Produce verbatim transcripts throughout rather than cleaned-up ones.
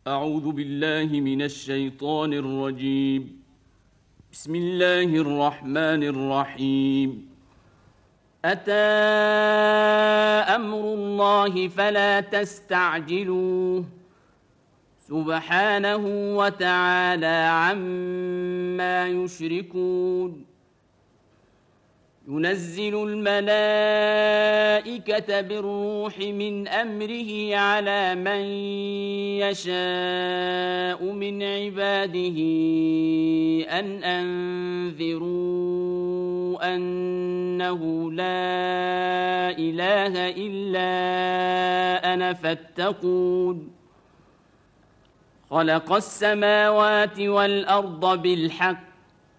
أعوذ بالله من الشيطان الرجيم. بسم الله الرحمن الرحيم. أتى أمر الله فلا تستعجلوه سبحانه وتعالى عما يشركون. ينزل الملائكة بالروح من أمره على من يشاء من عباده أن أنذروا أنه لا إله إلا أنا فاتقون. خلق السماوات والأرض بالحق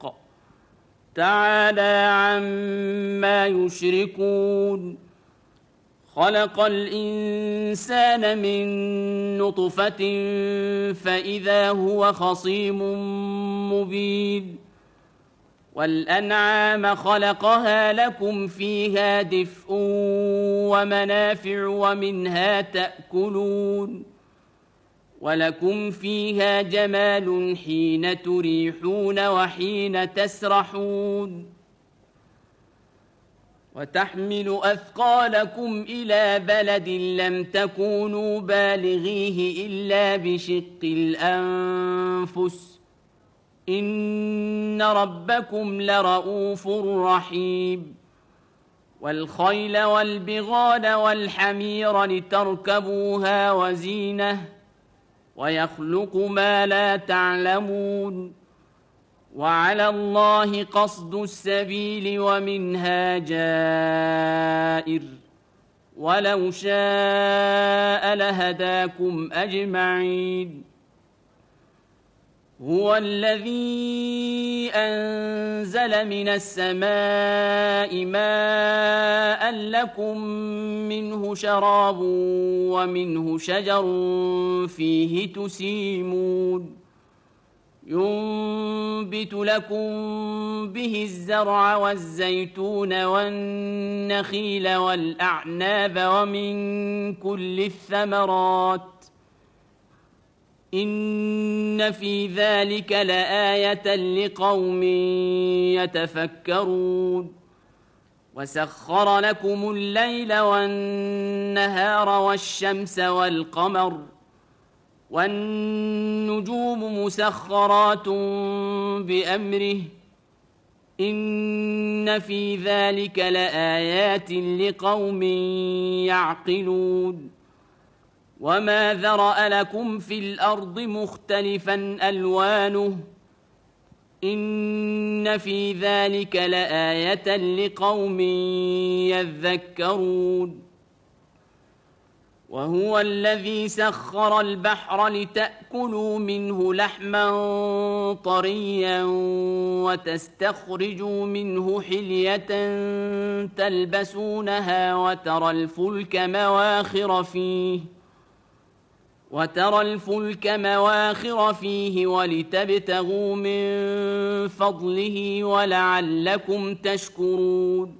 تعالى عما يشركون. خلق الإنسان من نطفة فإذا هو خصيم مبين. والأنعام خلقها لكم فيها دفء ومنافع ومنها تأكلون. ولكم فيها جمال حين تريحون وحين تسرحون. وتحمل أثقالكم إلى بلد لم تكونوا بالغيه إلا بشق الأنفس إن ربكم لرؤوف رحيم. والخيل والبغال والحمير لتركبوها وزينة ويخلق ما لا تعلمون. وعلى الله قصد السبيل ومنها جائر ولو شاء لهداكم أجمعين. هو الذي أنزل من السماء ماء لكم منه شراب ومنه شجر فيه تسيمون. ينبت لكم به الزرع والزيتون والنخيل والأعناب ومن كل الثمرات إن في ذلك لآية لقوم يتفكرون. وسخر لكم الليل والنهار والشمس والقمر والنجوم مسخرات بأمره إن في ذلك لآيات لقوم يعقلون. وما ذرأ لكم في الأرض مختلفا ألوانه إن في ذلك لآية لقوم يذكرون. وهو الذي سخر البحر لتأكلوا منه لحما طريا وتستخرجوا منه حلية تلبسونها وترى الفلك مواخر فيه وترى الفلك مواخر فيه ولتبتغوا من فضله ولعلكم تشكرون.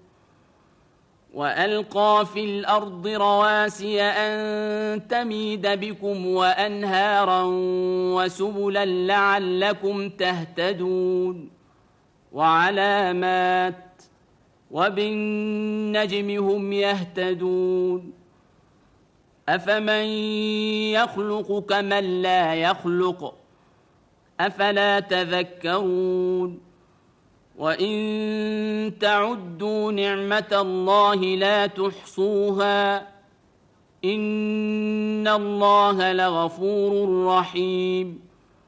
وألقى في الأرض رواسي أن تميد بكم وأنهارا وسبلا لعلكم تهتدون. وعلامات وبالنجم هم يهتدون. أفمن يخلق كمن لا يخلق أفلا تذكرون. وإن تعدوا نعمة الله لا تحصوها إن الله لغفور رحيم.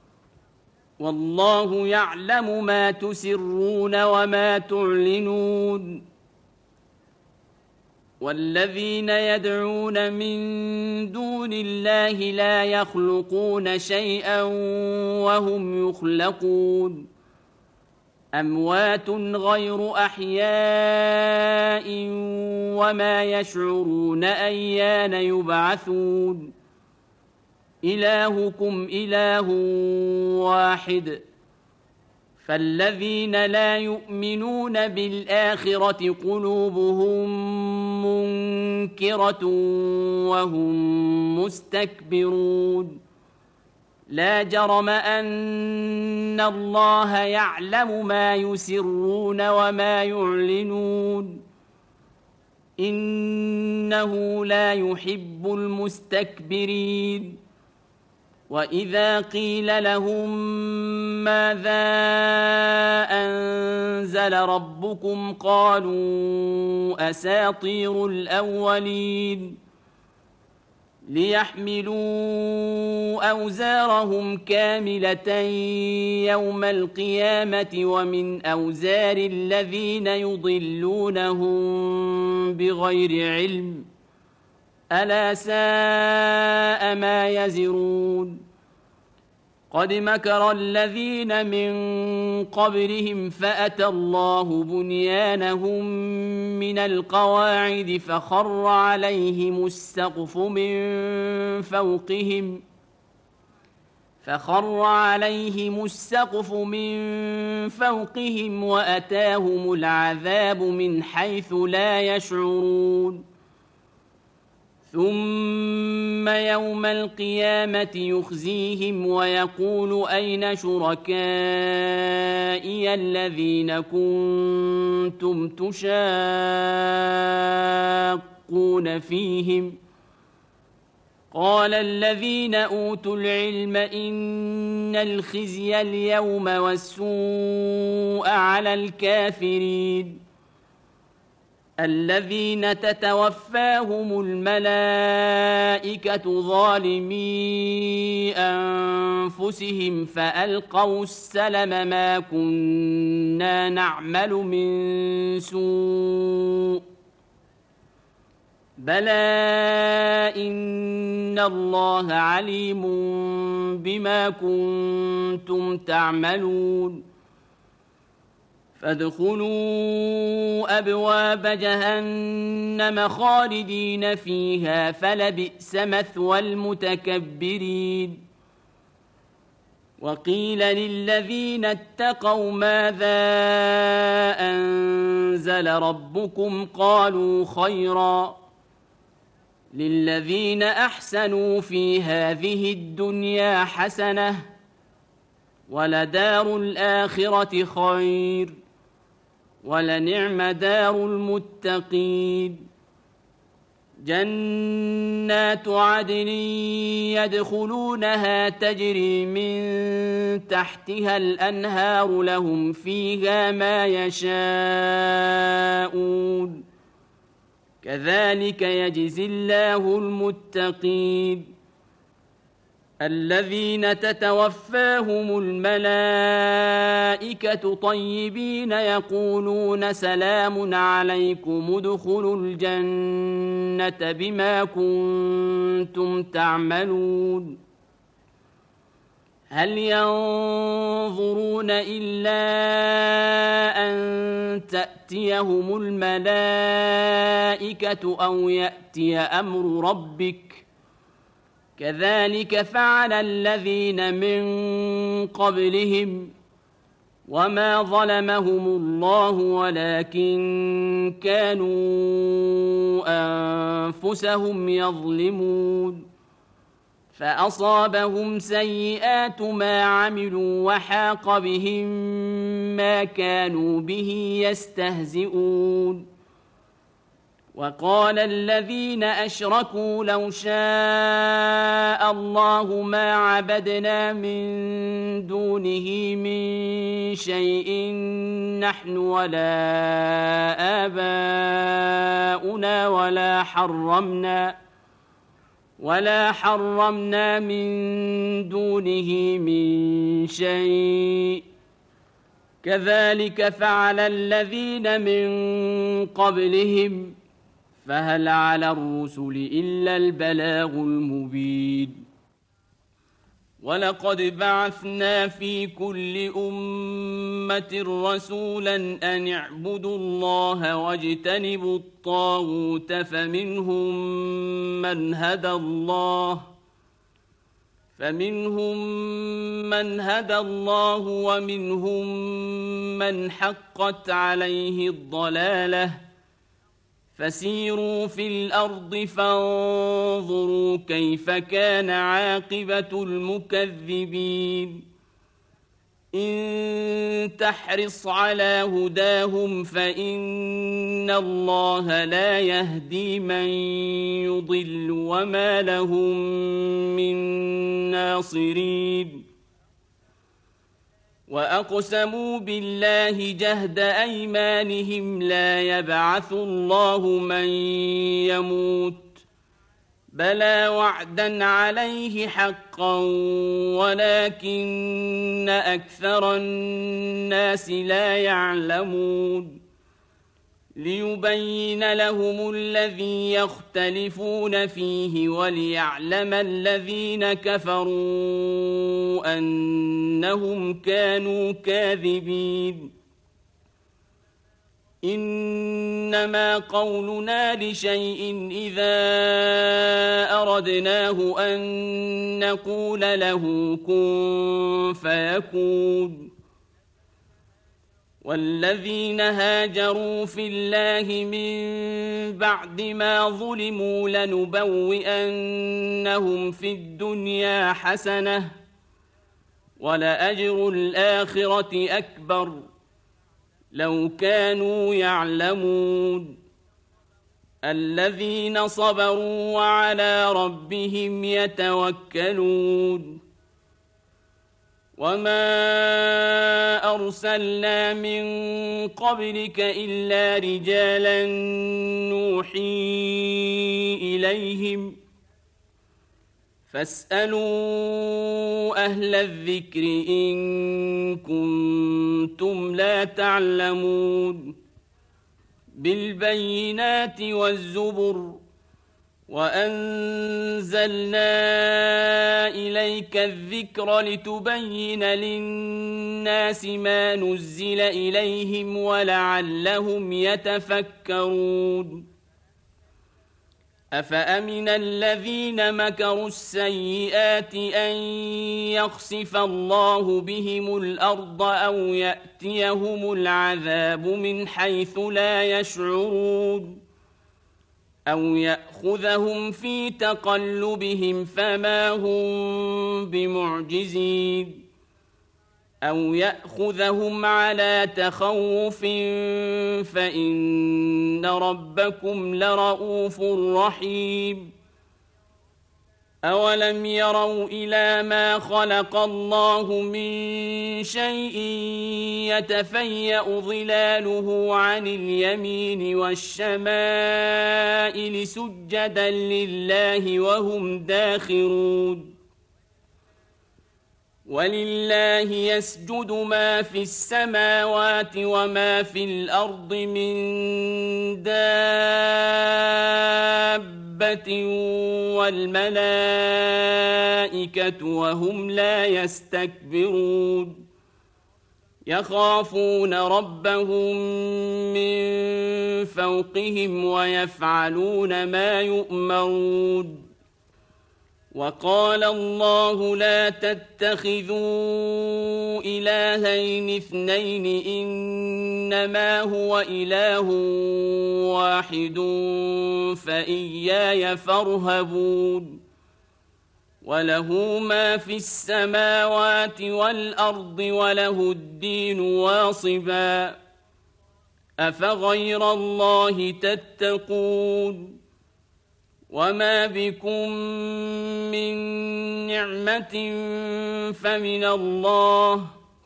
والله يعلم ما تسرون وما تعلنون. والذين يدعون من دون الله لا يخلقون شيئا وهم يخلقون. أموات غير أحياء وما يشعرون أيان يبعثون. إلهكم إله واحد فالذين لا يؤمنون بالآخرة قلوبهم منكرة وهم مستكبرون لا جرم أن الله يعلم ما يسرون وما يعلنون إنه لا يحب المستكبرين وإذا قيل لهم ماذا أنزل ربكم قالوا أساطير الأولين ليحملوا أوزارهم كاملة يوم القيامة ومن أوزار الذين يضلونهم بغير علم ألا ساء ما يزرون قد مكر الذين من قبلهم فأتى الله بنيانهم من القواعد فخر عليهم السقف من فوقهم فخر عليهم السقف من فوقهم وأتاهم العذاب من حيث لا يشعرون ثم يوم القيامة يخزيهم ويقول أين شركائي الذين كنتم تشاقون فيهم قال الذين أوتوا العلم إن الخزي اليوم والسوء على الكافرين الذين تتوفاهم الملائكة ظالمي أنفسهم فألقوا السلم ما كنا نعمل من سوء بلى إن الله عليم بما كنتم تعملون فادخلوا أبواب جهنم خالدين فيها فلبئس مثوى المتكبرين وقيل للذين اتقوا ماذا أنزل ربكم قالوا خيرا للذين أحسنوا في هذه الدنيا حسنة ولدار الآخرة خير ولنعم دار المتقين جنات عدن يدخلونها تجري من تحتها الأنهار لهم فيها ما يشاءون كذلك يجزي الله المتقين الذين تتوفاهم الملائكة طيبين يقولون سلام عليكم ادخلوا الجنة بما كنتم تعملون هل ينظرون إلا أن تأتيهم الملائكة أو يأتي أمر ربك كذلك فعل الذين من قبلهم وما ظلمهم الله ولكن كانوا أنفسهم يظلمون فأصابهم سيئات ما عملوا وحاق بهم ما كانوا به يستهزئون وقال الذين أشركوا لو شاء الله ما عبدنا من دونه من شيء نحن ولا آباؤنا ولا حرمنا ولا حرمنا من دونه من شيء كذلك فعل الذين من قبلهم فهل على الرسل إلا البلاغ المبين ولقد بعثنا في كل أمة رسولا أن اعبدوا الله واجتنبوا الطاغوت فمنهم من هدى الله فمنهم من هدى الله ومنهم من حقت عليه الضلالة فسيروا في الأرض فانظروا كيف كان عاقبة المكذبين إن تحرص على هداهم فإن الله لا يهدي من يضل وما لهم من ناصرين وأقسموا بالله جهد أيمانهم لا يبعث الله من يموت بلى وعدا عليه حقا ولكن أكثر الناس لا يعلمون ليبين لهم الذي يختلفون فيه وليعلم الذين كفروا أنهم كانوا كاذبين إنما قولنا لشيء إذا أردناه أن نقول له كن فيكون والذين هاجروا في الله من بعد ما ظلموا لنبوئنهم في الدنيا حسنة ولأجر الآخرة أكبر لو كانوا يعلمون الذين صبروا وعلى ربهم يتوكلون وما أرسلنا من قبلك إلا رجالا نوحي إليهم فاسألوا أهل الذكر إن كنتم لا تعلمون بالبينات والزبر وأنزلنا إليك الذكر لتبين للناس ما نزل إليهم ولعلهم يتفكرون أفأمن الذين مكروا السيئات أن يخسف الله بهم الأرض أو يأتيهم العذاب من حيث لا يشعرون أو يأخذهم في تقلبهم فما هم بمعجزين أو يأخذهم على تخوف فإن ربكم لرؤوف رحيم أولم يروا إلى ما خلق الله من شيء يتفيأ ظلاله عن اليمين والشمائل سجدا لله وهم داخرون ولله يسجد ما في السماوات وما في الأرض من دابة والملائكة وهم لا يستكبرون يخافون ربهم من فوقهم ويفعلون ما يؤمرون وقال الله لا تتخذوا إلهين اثنين إنما هو إله واحد فإياي فارهبون وله ما في السماوات والأرض وله الدين واصبا أفغير الله تتقون وما بكم من نعمة فمن الله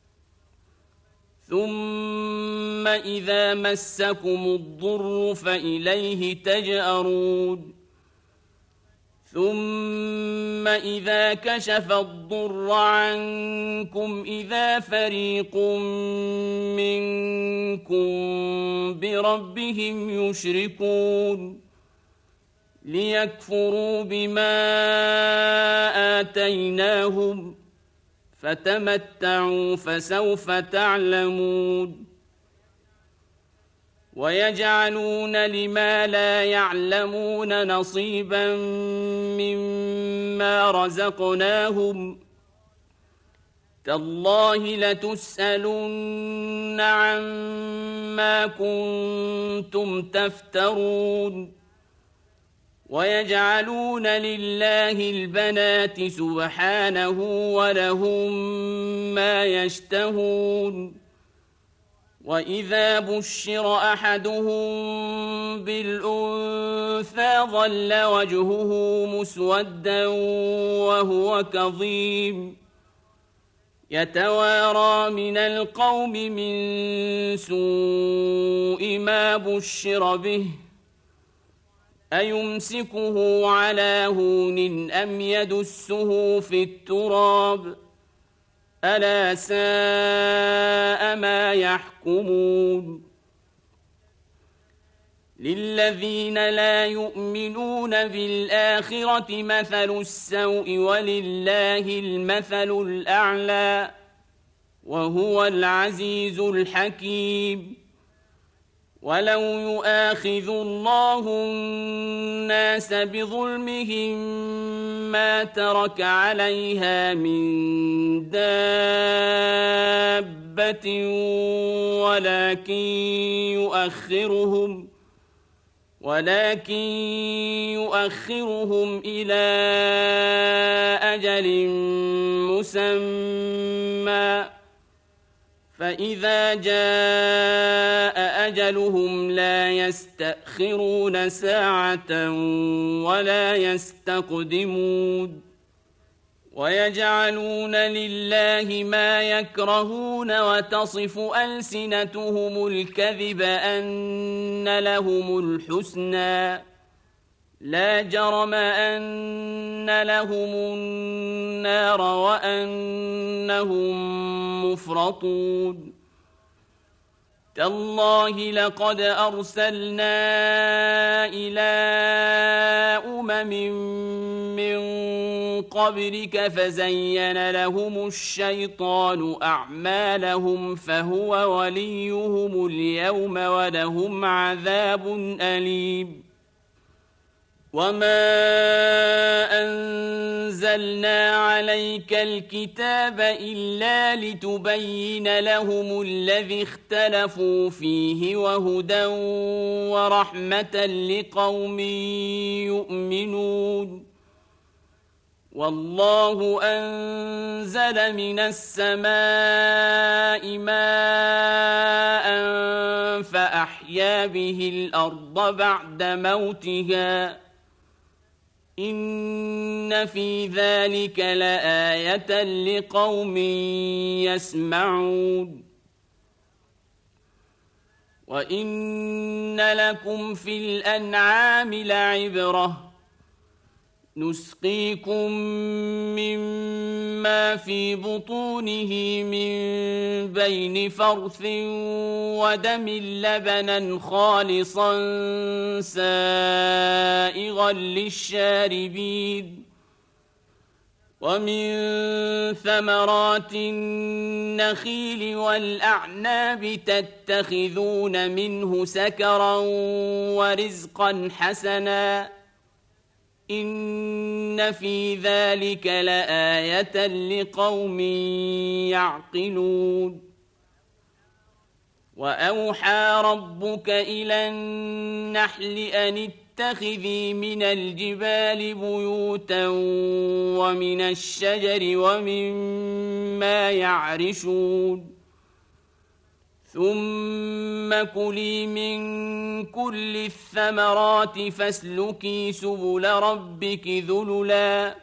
ثم إذا مسكم الضر فإليه تجأرون ثم إذا كشف الضر عنكم إذا فريق منكم بربهم يشركون ليكفروا بما آتيناهم فتمتعوا فسوف تعلمون ويجعلون لما لا يعلمون نصيبا مما رزقناهم تالله لتسألن عما كنتم تفترون ويجعلون لله البنات سبحانه ولهم ما يشتهون وإذا بشر أحدهم بالأنثى ظل وجهه مسودا وهو كظيم يتوارى من القوم من سوء ما بشر به أيمسكه على هون أم يدسه في التراب ألا ساء ما يحكمون للذين لا يؤمنون بالآخرة مثل السوء ولله المثل الأعلى وهو العزيز الحكيم ولو يؤاخذ الله الناس بظلمهم ما ترك عليها من دابة ولكن يؤخرهم ولكن يؤخرهم إلى أجل مسمى فإذا جاء أجلهم لا يستأخرون ساعة ولا يستقدمون ويجعلون لله ما يكرهون وتصف ألسنتهم الكذب أن لهم الحسنى لا جرم أن لهم النار وأنهم مفرطون تالله لقد أرسلنا إلى أمم من قبلك فزين لهم الشيطان أعمالهم فهو وليهم اليوم ولهم عذاب أليم وما أنزلنا عليك الكتاب إلا لتبين لهم الذي اختلفوا فيه وهدى ورحمة لقوم يؤمنون والله أنزل من السماء ماء فأحيا به الأرض بعد موتها إن في ذلك لآية لقوم يسمعون وإن لكم في الأنعام لعبرة نسقيكم مما في بطونه من بين فرث ودم لبنا خالصا سائغا للشاربين ومن ثمرات النخيل والأعناب تتخذون منه سكرا ورزقا حسنا إن في ذلك لآية لقوم يعقلون وأوحى ربك إلى النحل أن اتخذي من الجبال بيوتا ومن الشجر ومما يعرشون ثم كلي من كل الثمرات فاسلكي سبل ربك ذللا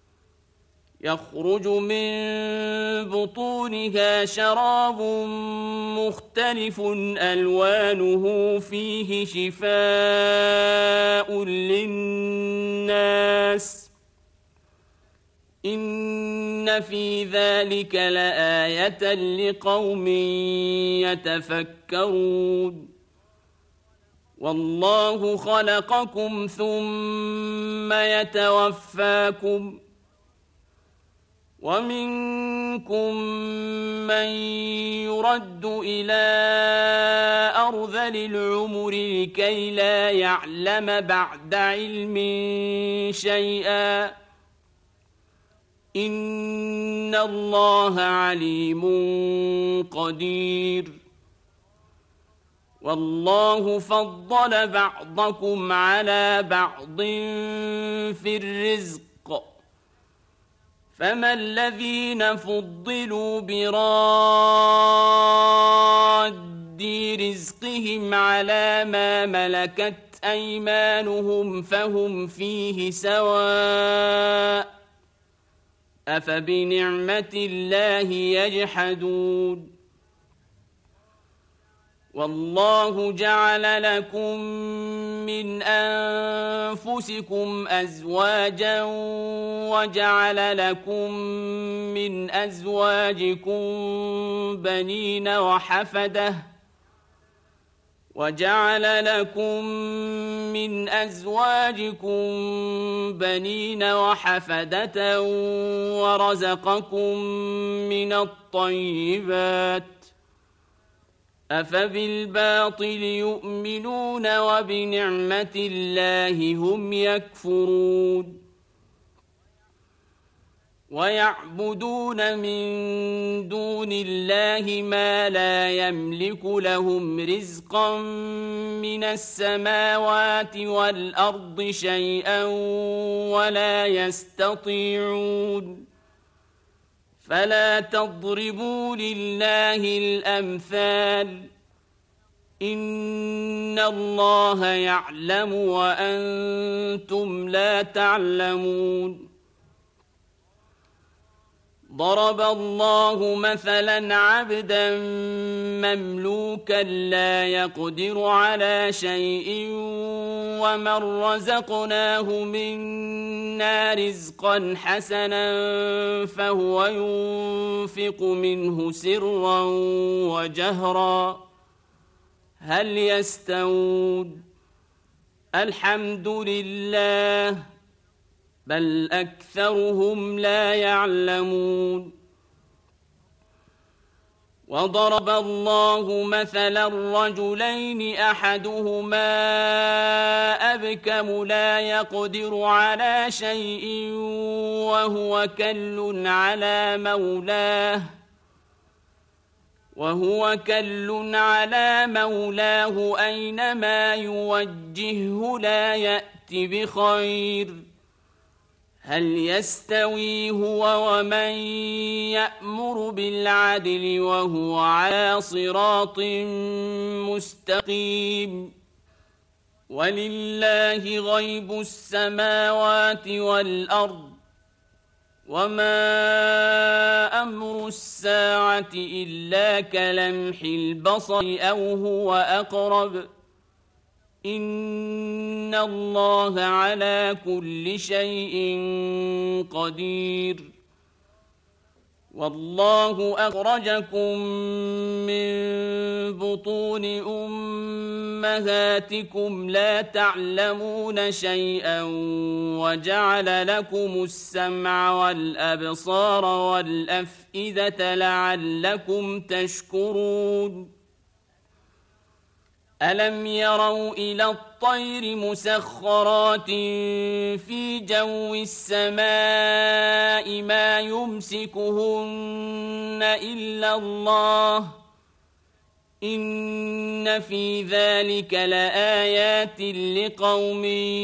يخرج من بطونها شراب مختلف ألوانه فيه شفاء للناس إن في ذلك لآية لقوم يتفكرون والله خلقكم ثم يتوفاكم ومنكم من يرد إلى أرذل العمر لكي لا يعلم بعد علم شيئا إن إن الله عليم قدير والله فضل بعضكم على بعض في الرزق فما الذين فضلوا براد رزقهم على ما ملكت أيمانهم فهم فيه سواء أفبنعمة الله يجحدون والله جعل لكم من أنفسكم أزواجا وجعل لكم من أزواجكم بنين وحفدة وجعل لكم من أزواجكم بنين وحفدة ورزقكم من الطيبات أفبالباطل يؤمنون وبنعمة الله هم يكفرون ويعبدون من دون الله ما لا يملك لهم رزقا من السماوات والأرض شيئا ولا يستطيعون فلا تضربوا لله الأمثال إن الله يعلم وأنتم لا تعلمون ضرب الله مثلا عبدا مملوكا لا يقدر على شيء ومن رزقناه منا رزقا حسنا فهو ينفق منه سرا وجهرا هل يستوون الحمد لله بل أكثرهم لا يعلمون وضرب الله مثلا رجلين أحدهما أبكم لا يقدر على شيء وهو كل على مولاه وهو كل على مولاه أينما يوجهه لا يأتي بخير هل يستوي هو ومن يأمر بالعدل وهو على صراط مستقيم ولله غيب السماوات والأرض وما أمر الساعة إلا كلمح البصر أو هو أقرب إن الله على كل شيء قدير والله أخرجكم من بطون أمهاتكم لا تعلمون شيئا وجعل لكم السمع والأبصار والأفئدة لعلكم تشكرون ألم يروا إلى الطير مسخرات في جو السماء ما يمسكهن إلا الله إن في ذلك لآيات لقوم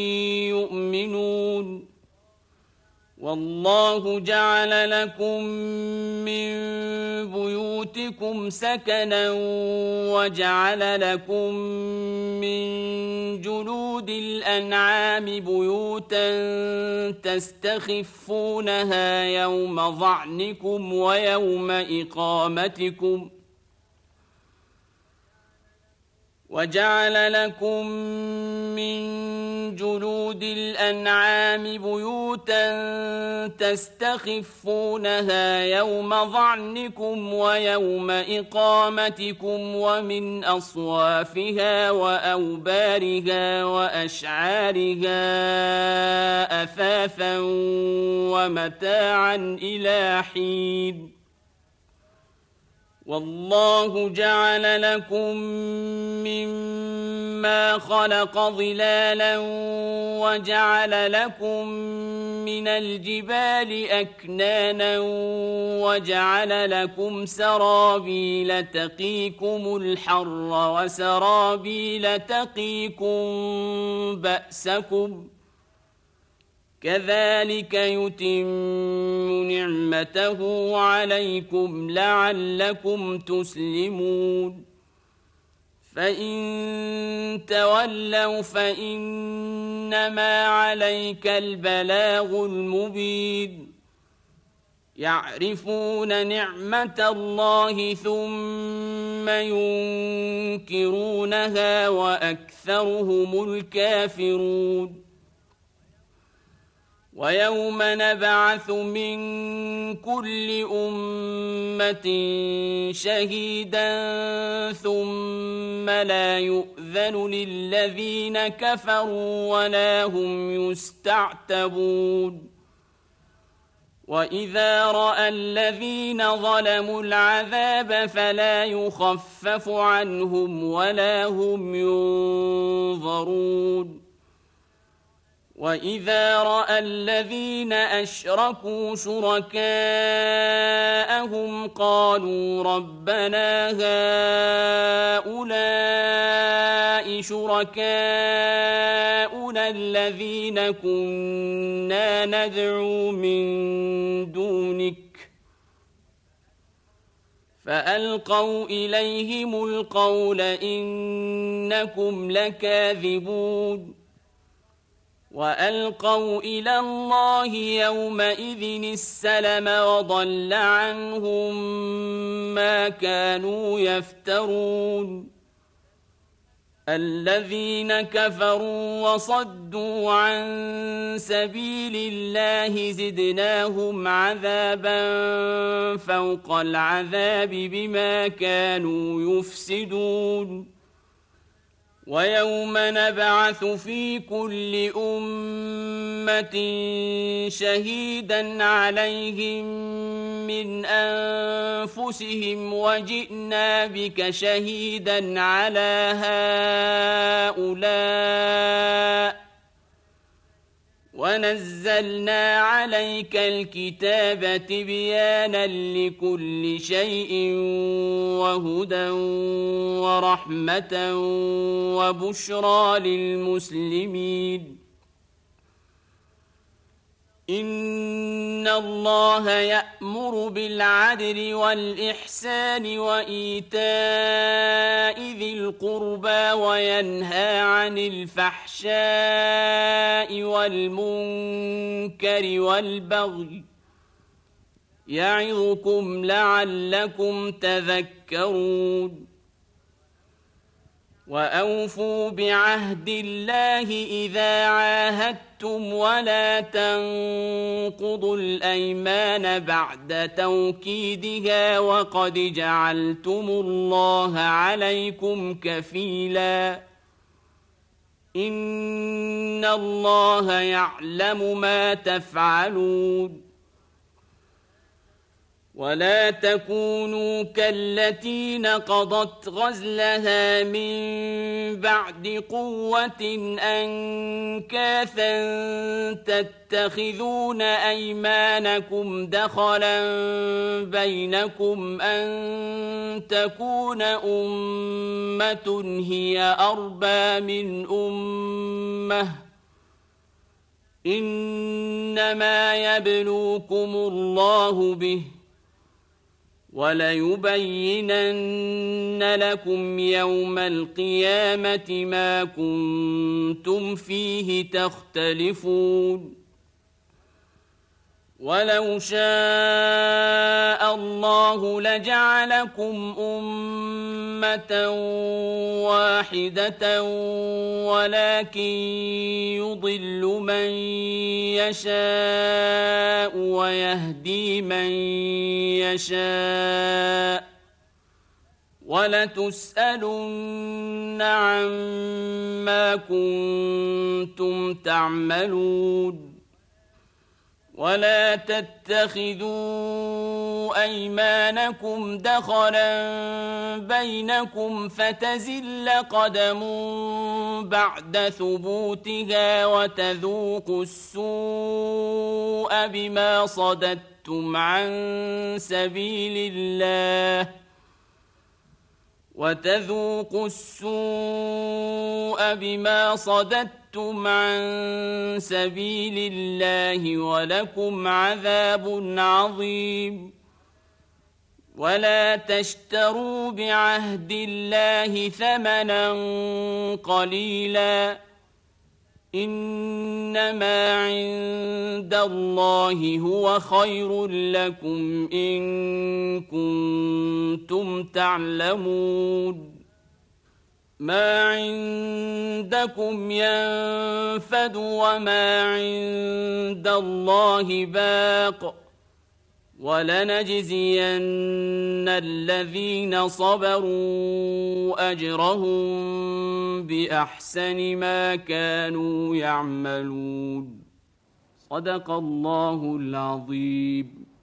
يؤمنون والله جعل لكم من بيوتكم سكنا وجعل لكم من جلود الأنعام بيوتا تستخفونها يوم ظعنكم ويوم إقامتكم وجعل لكم من جلود الأنعام بيوتا تستخفونها يوم ظعنكم ويوم إقامتكم ومن أصوافها وأوبارها وأشعارها أثاثا ومتاعا إلى حين والله جعل لكم مما خلق ظلالا وجعل لكم من الجبال أكنانا وجعل لكم سرابيل تقيكم الحر وسرابيل تقيكم بأسكم كذلك يتم نعمته عليكم لعلكم تسلمون فإن تولوا فإنما عليك البلاغ المبين يعرفون نعمة الله ثم ينكرونها وأكثرهم الكافرون ويوم نبعث من كل أمة شهيدا ثم لا يؤذن للذين كفروا ولا هم يستعتبون وإذا رأى الذين ظلموا العذاب فلا يخفف عنهم ولا هم ينظرون وإذا رأى الذين أشركوا شركاءهم قالوا ربنا هؤلاء شركاؤنا الذين كنا ندعو من دونك فألقوا إليهم القول إنكم لكاذبون وألقوا إلى الله يومئذ السلم وضل عنهم ما كانوا يفترون الذين كفروا وصدوا عن سبيل الله زدناهم عذابا فوق العذاب بما كانوا يفسدون ويوم نبعث في كل أمة شهيدا عليهم من أنفسهم وجئنا بك شهيدا على هؤلاء ونزلنا عليك الكتاب تبيانا لكل شيء وهدى ورحمة وبشرى للمسلمين إن الله يأمر بالعدل والإحسان وإيتاء ذي القربى وينهى عن الفحشاء والمنكر والبغي يعظكم لعلكم تذكرون وأوفوا بعهد الله إذا عاهدتم ولا تنقضوا الأيمان بعد توكيدها وقد جعلتم الله عليكم كفيلا إن الله يعلم ما تفعلون ولا تكونوا كالتي نقضت غزلها من بعد قوة أنكاثا تتخذون أيمانكم دخلا بينكم أن تكون أمة هي أربى من أمة إنما يبلوكم الله به وليبينن لكم يوم القيامة ما كنتم فيه تختلفون ولو شاء الله لجعلكم أمة واحدة ولكن يضل من يشاء ويهدي من يشاء ولتسألن عما كنتم تعملون ولا تتخذوا أيمانكم دخلا بينكم فتزل قدم بعد ثبوتها وتذوقوا السوء بما صددتم عن سبيل الله وتذوقوا السوء بما صددتم عن سبيل الله ولكم عذاب عظيم ولا تشتروا بعهد الله ثمنا قليلا إنما عند الله هو خير لكم إن كنتم تعلمون ما عندكم ينفد وما عند الله باق ولنجزين الذين صبروا أجرهم بأحسن ما كانوا يعملون صدق الله العظيم.